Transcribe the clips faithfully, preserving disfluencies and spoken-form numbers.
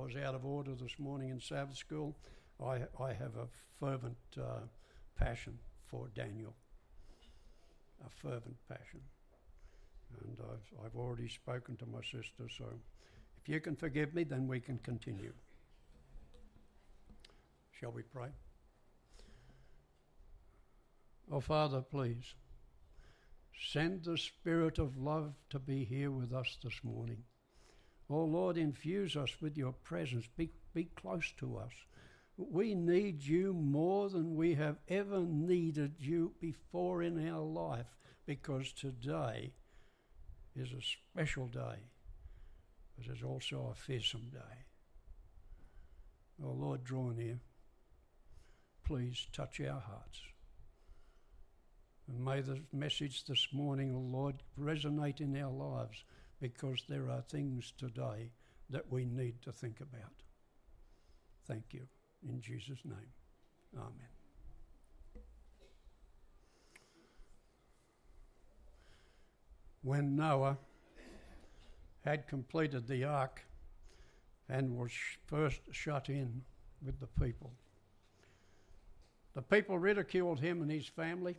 was out of order this morning in Sabbath school, I, I have a fervent uh, passion for Daniel. A fervent passion. And I've, I've already spoken to my sister, so if you can forgive me, then we can continue. Shall we pray? Oh, Father, please, send the Spirit of love to be here with us this morning. Oh, Lord, infuse us with your presence. Be, be close to us. We need you more than we have ever needed you before in our life, because today is a special day, but it's also a fearsome day. Oh, Lord, draw near. Please touch our hearts. And may the message this morning, oh Lord, resonate in our lives, because there are things today that we need to think about. Thank you. In Jesus' name, amen. When Noah had completed the ark and was first shut in with the people, the people ridiculed him and his family.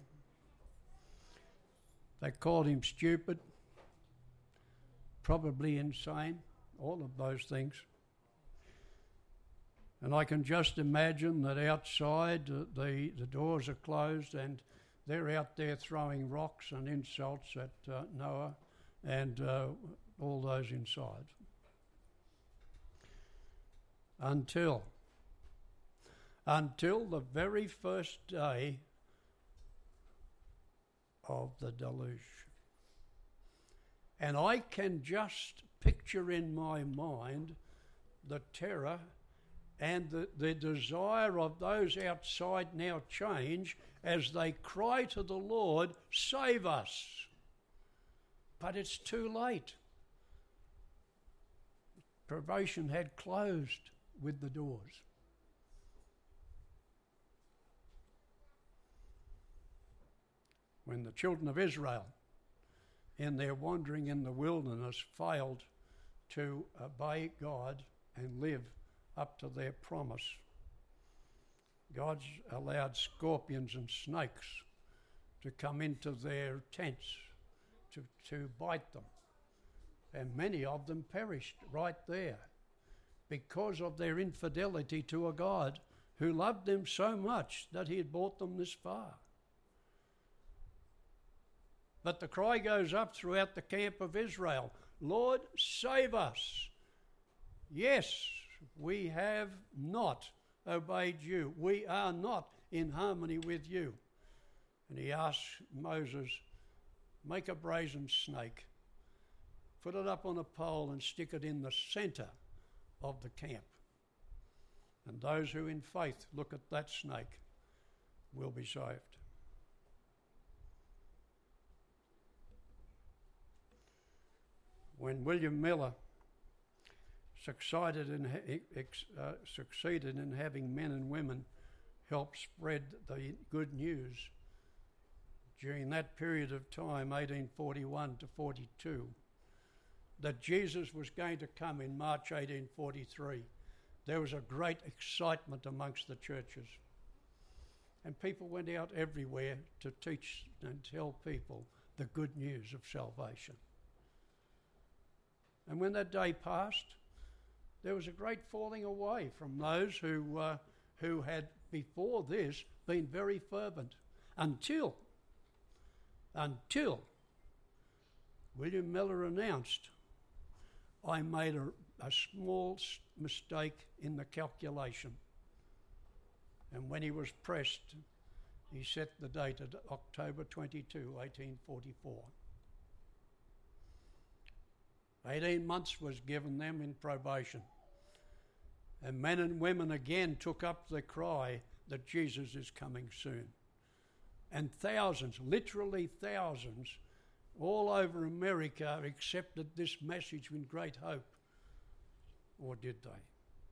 They called him stupid, probably insane, all of those things. And I can just imagine that outside uh, the, the doors are closed and they're out there throwing rocks and insults at uh, Noah and uh, all those inside. Until, until the very first day of the deluge. And I can just picture in my mind the terror and the, the desire of those outside now change as they cry to the Lord, save us. But it's too late. Probation had closed with the doors. When the children of Israel, in their wandering in the wilderness, failed to obey God and live up to their promise, God's allowed scorpions and snakes to come into their tents to, to bite them. And many of them perished right there because of their infidelity to a God who loved them so much that he had brought them this far. But the cry goes up throughout the camp of Israel, Lord, save us. Yes, we have not obeyed you. We are not in harmony with you. And he asks Moses, make a brazen snake, put it up on a pole and stick it in the centre of the camp. And those who in faith look at that snake will be saved. When William Miller succeeded in, uh, succeeded in having men and women help spread the good news during that period of time, eighteen forty-one to forty-two, that Jesus was going to come in March eighteen forty-three, there was a great excitement amongst the churches. And people went out everywhere to teach and tell people the good news of salvation. And when that day passed, there was a great falling away from those who uh, who had before this been very fervent, until, until William Miller announced, I made a, a small mistake in the calculation. And when he was pressed, he set the date at October twenty-second, eighteen forty-four. Eighteen months was given them in probation. And men and women again took up the cry that Jesus is coming soon. And thousands, literally thousands, all over America accepted this message with great hope. Or did they?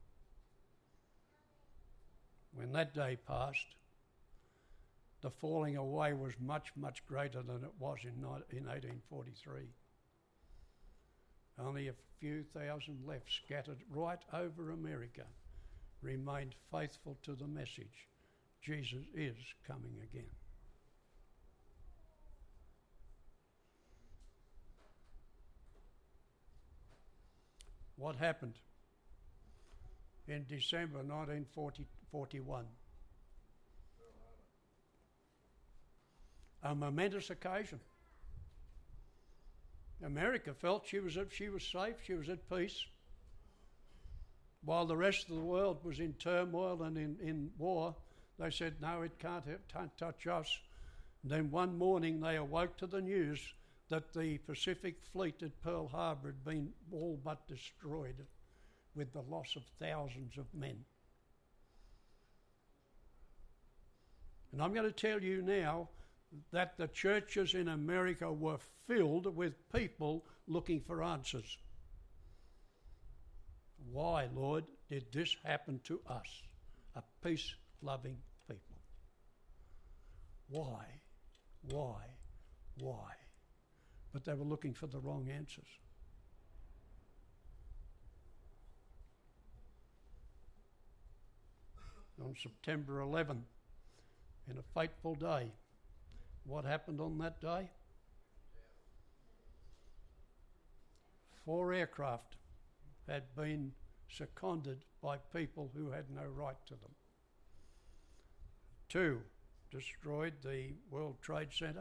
When that day passed, the falling away was much, much greater than it was in eighteen forty-three. only a few thousand left, scattered right over America, remained faithful to the message. Jesus is coming again. What happened in December nineteen forty-one? A momentous occasion. America felt she was she was safe, she was at peace, while the rest of the world was in turmoil and in, in war. They said, no, it can't, it can't touch us. And then one morning they awoke to the news that the Pacific Fleet at Pearl Harbor had been all but destroyed, with the loss of thousands of men. And I'm going to tell you now that the churches in America were filled with people looking for answers. Why, Lord, did this happen to us, a peace-loving people? Why? Why? Why? But they were looking for the wrong answers. On September eleventh, in a fateful day, what happened on that day? Four aircraft had been seconded by people who had no right to them. Two destroyed the World Trade Center.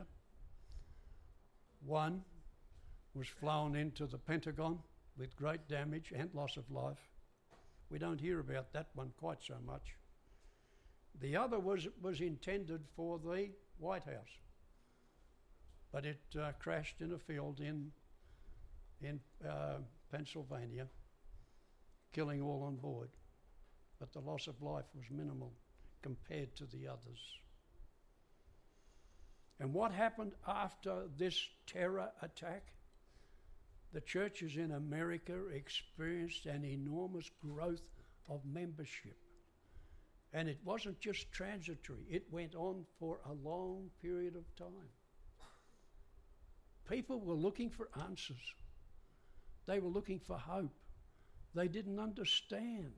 One was flown into the Pentagon with great damage and loss of life. We don't hear about that one quite so much. The other was, was intended for the White House, but it uh, crashed in a field in, in uh, Pennsylvania, killing all on board. But the loss of life was minimal compared to the others. And what happened after this terror attack? The churches in America experienced an enormous growth of membership. And it wasn't just transitory, it went on for a long period of time. People were looking for answers. They were looking for hope. They didn't understand.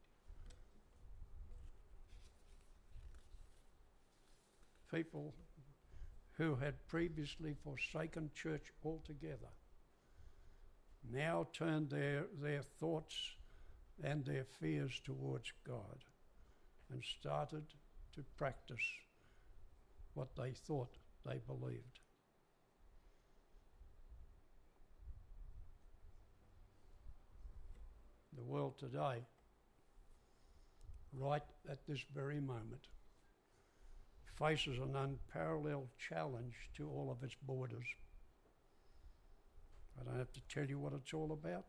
People who had previously forsaken church altogether now turned their, their thoughts and their fears towards God and started to practice what they thought they believed. The world today, right at this very moment, faces an unparalleled challenge to all of its borders. I don't have to tell you what it's all about,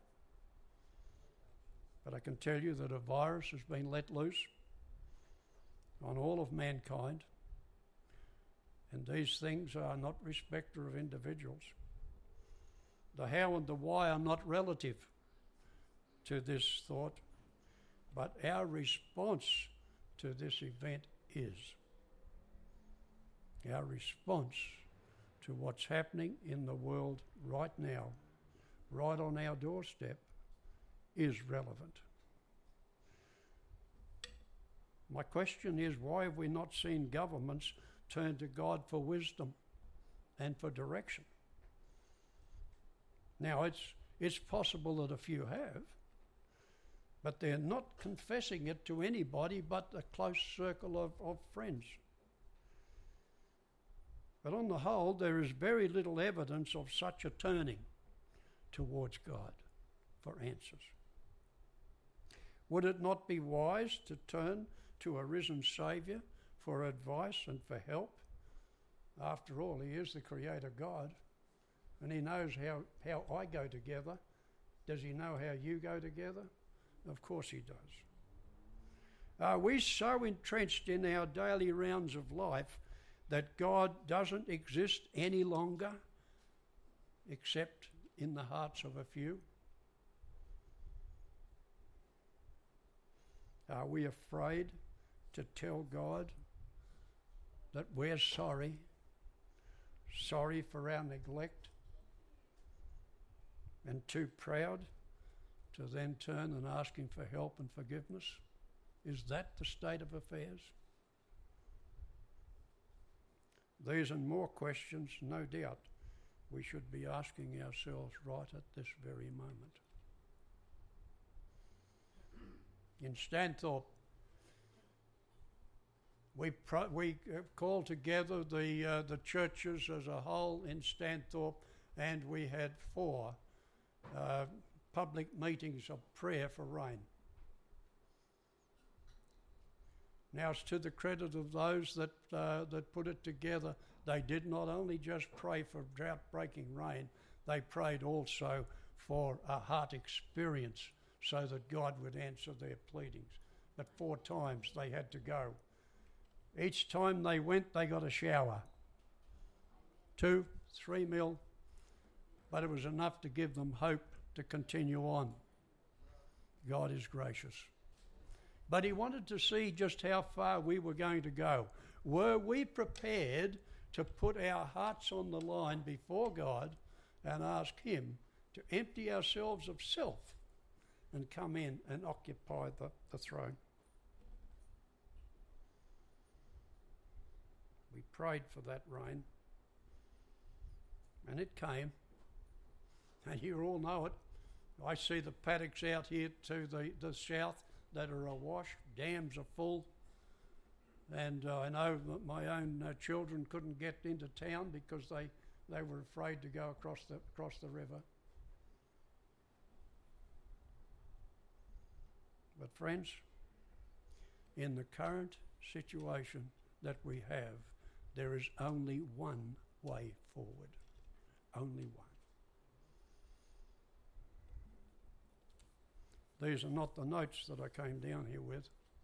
but I can tell you that a virus has been let loose on all of mankind, and these things are not respecter of individuals. The how and the why are not relative to this thought, but our response to this event is. Our response to what's happening in the world right now, right on our doorstep, is relevant. My question is, why have we not seen governments turn to God for wisdom and for direction? Now, it's, it's possible that a few have, but they're not confessing it to anybody but a close circle of, of friends. But on the whole, there is very little evidence of such a turning towards God for answers. Would it not be wise to turn to a risen Saviour for advice and for help? After all, He is the Creator God, and He knows how, how I go together. Does He know how you go together? Of course He does. Are we so entrenched in our daily rounds of life that God doesn't exist any longer except in the hearts of a few? Are we afraid to tell God that we're sorry, sorry for our neglect, and too proud to then turn and ask Him for help and forgiveness? Is that the state of affairs? These and more questions, no doubt, we should be asking ourselves right at this very moment. In Stanthorpe, we pro- we uh, called together the uh, the churches as a whole in Stanthorpe, and we had four uh, public meetings of prayer for rain. Now, it's to the credit of those that uh, that put it together. They did not only just pray for drought-breaking rain, they prayed also for a heart experience so that God would answer their pleadings. But four times they had to go. Each time they went, they got a shower. Two, three mil, but it was enough to give them hope to continue on. God is gracious. But He wanted to see just how far we were going to go. Were we prepared to put our hearts on the line before God and ask Him to empty ourselves of self and come in and occupy the, the throne? We prayed for that rain, and it came, and you all know it. I see the paddocks out here to the, the south that are awash, dams are full, and uh, I know that my own uh, children couldn't get into town because they, they were afraid to go across the, across the river. But friends, in the current situation that we have, there is only one way forward. Only one. These are not the notes that I came down here with,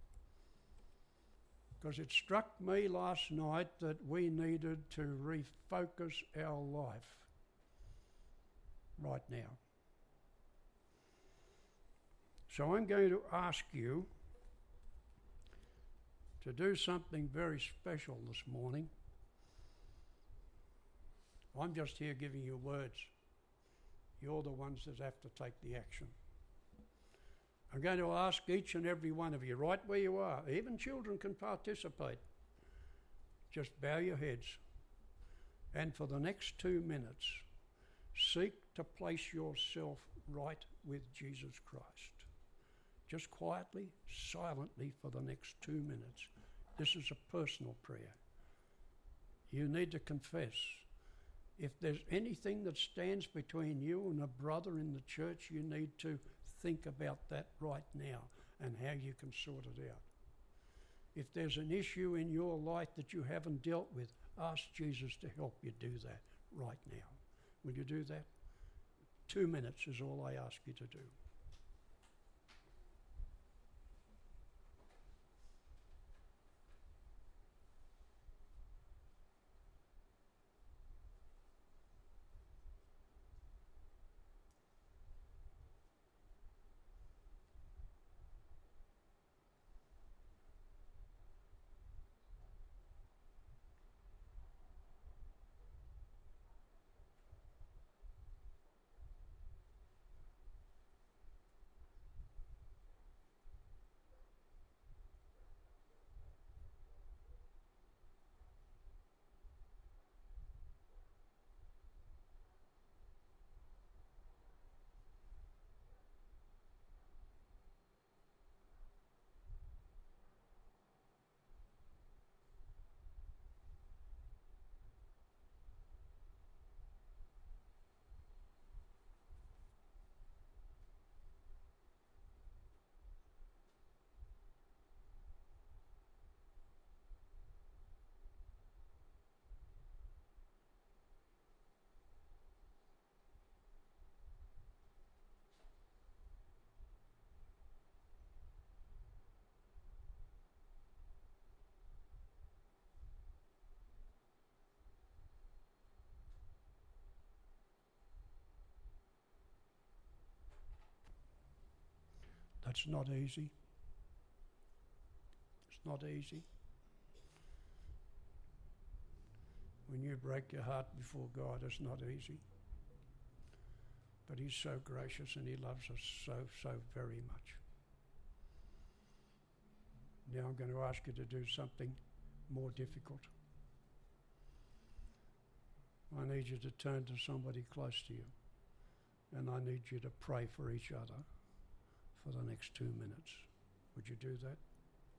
because it struck me last night that we needed to refocus our life right now. So I'm going to ask you to do something very special this morning. I'm just here giving you words. You're the ones that have to take the action. I'm going to ask each and every one of you, right where you are, even children can participate, just bow your heads, and for the next two minutes, seek to place yourself right with Jesus Christ. Just quietly, silently for the next two minutes. This is a personal prayer. You need to confess. If there's anything that stands between you and a brother in the church, you need to think about that right now and how you can sort it out. If there's an issue in your life that you haven't dealt with, ask Jesus to help you do that right now. Will you do that? Two minutes is all I ask you to do. That's not easy. It's not easy. When you break your heart before God, it's not easy. But he's so gracious and he loves us so, so very much. Now I'm going to ask you to do something more difficult. I need you to turn to somebody close to you, and I need you to pray for each other for the next two minutes. Would you do that?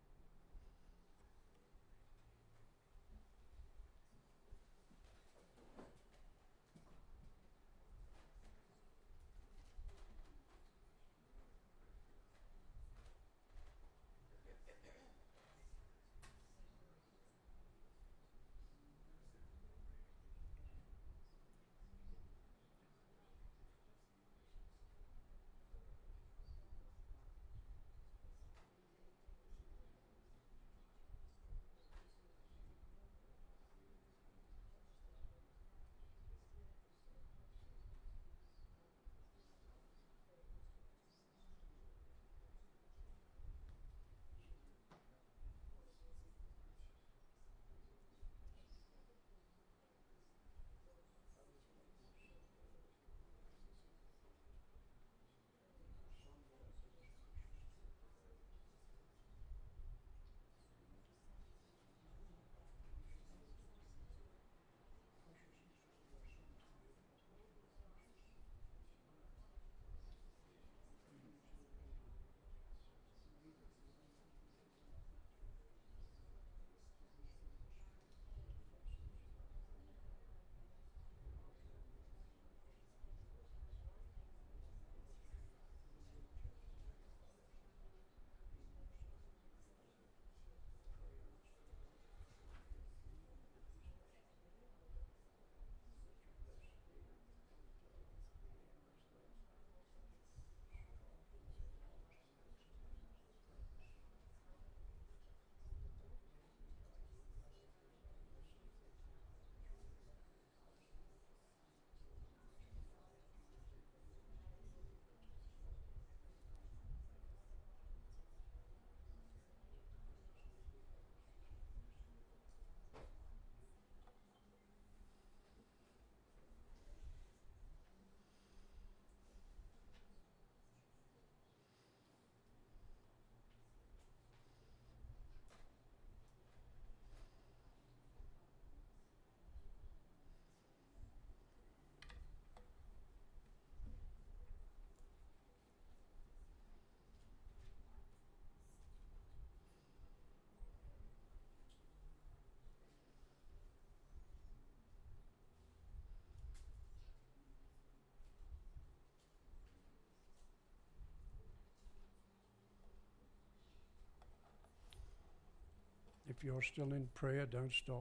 If you're still in prayer, don't stop.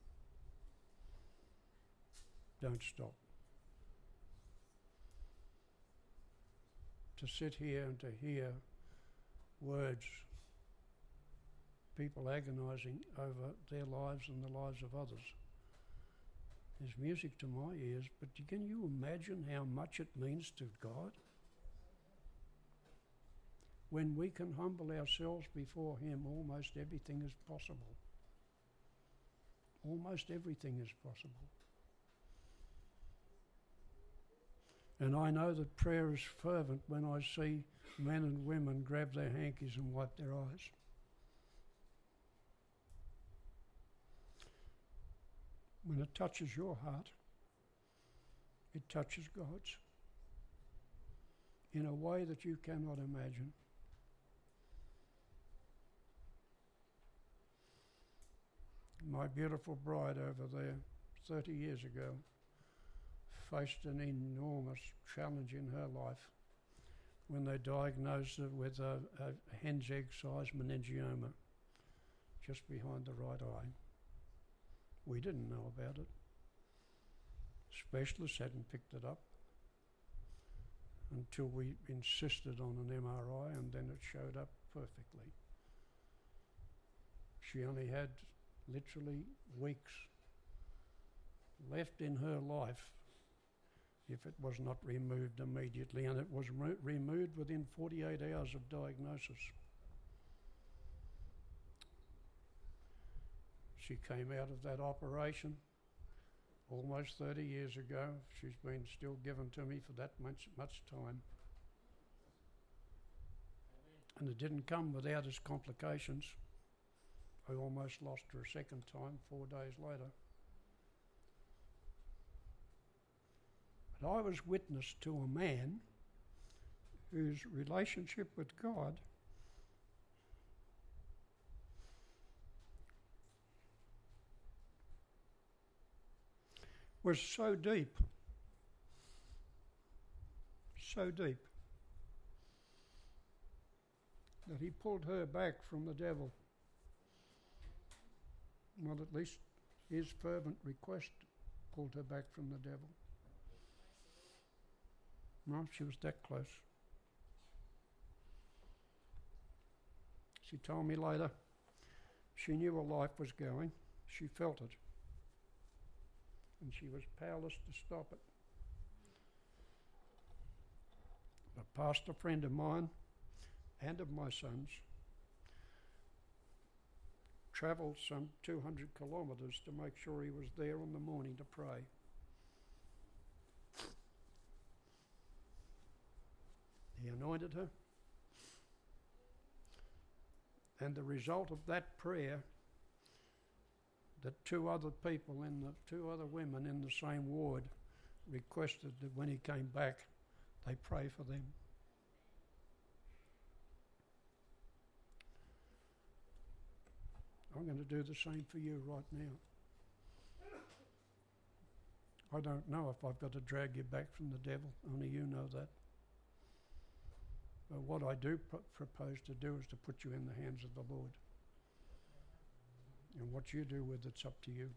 Don't stop. To sit here and to hear words, people agonizing over their lives and the lives of others, is music to my ears, but can you imagine how much it means to God? When we can humble ourselves before Him, almost everything is possible. Almost everything is possible. And I know that prayer is fervent when I see men and women grab their hankies and wipe their eyes. When it touches your heart, it touches God's in a way that you cannot imagine. My beautiful bride over there, thirty years ago, faced an enormous challenge in her life when they diagnosed her with a, a hen's egg-sized meningioma just behind the right eye. We didn't know about it. Specialists hadn't picked it up until we insisted on an M R I, and then it showed up perfectly. She only had literally weeks left in her life if it was not removed immediately, and it was re- removed within forty-eight hours of diagnosis. She came out of that operation almost thirty years ago. She's been still given to me for that much, much time. And it didn't come without its complications. I almost lost her a second time four days later. But I was witness to a man whose relationship with God was so deep, so deep, that he pulled her back from the devil. Well, at least his fervent request pulled her back from the devil. No, she was that close. She told me later she knew her life was going. She felt it. And she was powerless to stop it. A pastor friend of mine and of my son's travelled some two hundred kilometres to make sure he was there in the morning to pray. He anointed her. And the result of that prayer, that two other people, in the two other women in the same ward requested that when he came back, they pray for them. I'm going to do the same for you right now. I don't know if I've got to drag you back from the devil, only you know that. But what I do pr- propose to do is to put you in the hands of the Lord. And what you do with it's up to you.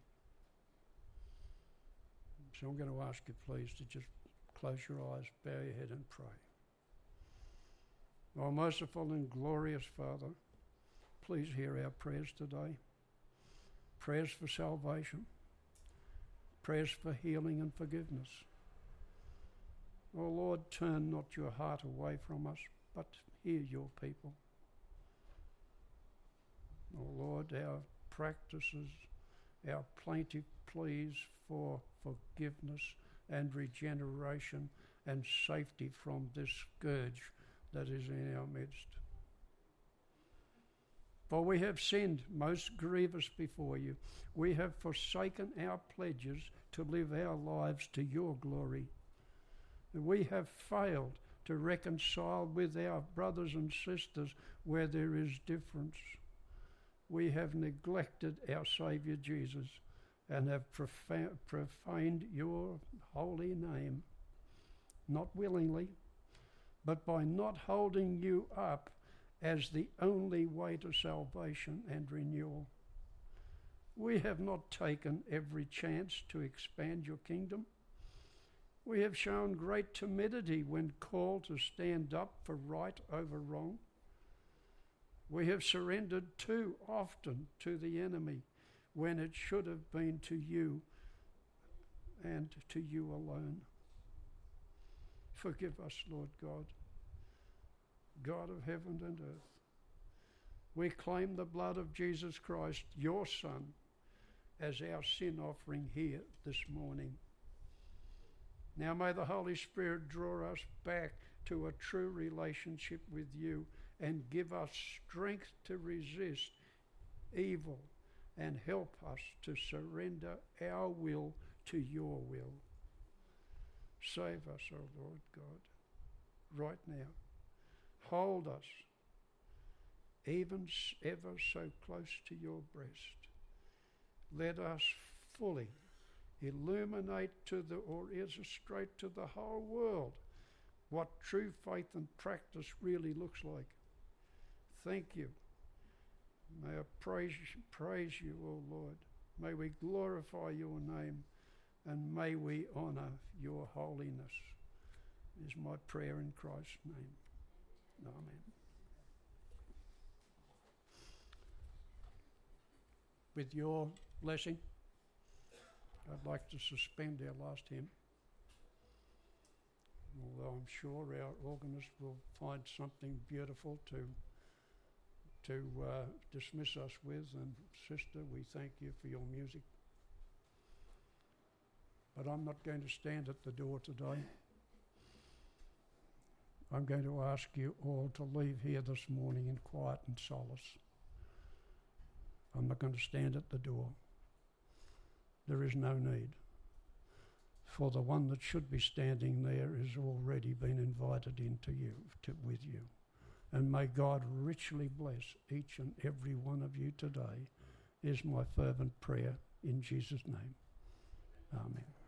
So I'm going to ask you please to just close your eyes, bow your head and pray. Our merciful and glorious Father, please hear our prayers today. Prayers for salvation. Prayers for healing and forgiveness. Oh Lord, turn not your heart away from us, but hear your people. Oh Lord, our practices, our plaintive pleas for forgiveness and regeneration and safety from this scourge that is in our midst. For we have sinned most grievous before you. We have forsaken our pledges to live our lives to your glory. We have failed to reconcile with our brothers and sisters where there is difference. We have neglected our Saviour Jesus and have profa- profaned your holy name, not willingly, but by not holding you up as the only way to salvation and renewal. We have not taken every chance to expand your kingdom. We have shown great timidity when called to stand up for right over wrong. We have surrendered too often to the enemy when it should have been to you and to you alone. Forgive us, Lord God, God of heaven and earth. We claim the blood of Jesus Christ, your Son, as our sin offering here this morning. Now may the Holy Spirit draw us back to a true relationship with you and give us strength to resist evil and help us to surrender our will to your will. Save us, O Lord God, right now. Hold us even ever so close to your breast. Let us fully illuminate to the, or illustrate to the whole world what true faith and practice really looks like. Thank you. May I praise, praise you, O Lord. May we glorify your name and may we honour your holiness, is my prayer in Christ's name. Amen. With your blessing, I'd like to suspend our last hymn. Although I'm sure our organist will find something beautiful to to uh, dismiss us with. And sister, we thank you for your music. But I'm not going to stand at the door today. I'm going to ask you all to leave here this morning in quiet and solace. I'm not going to stand at the door. There is no need. For the one that should be standing there has already been invited into you, to, with you. And may God richly bless each and every one of you today, is my fervent prayer in Jesus' name. Amen.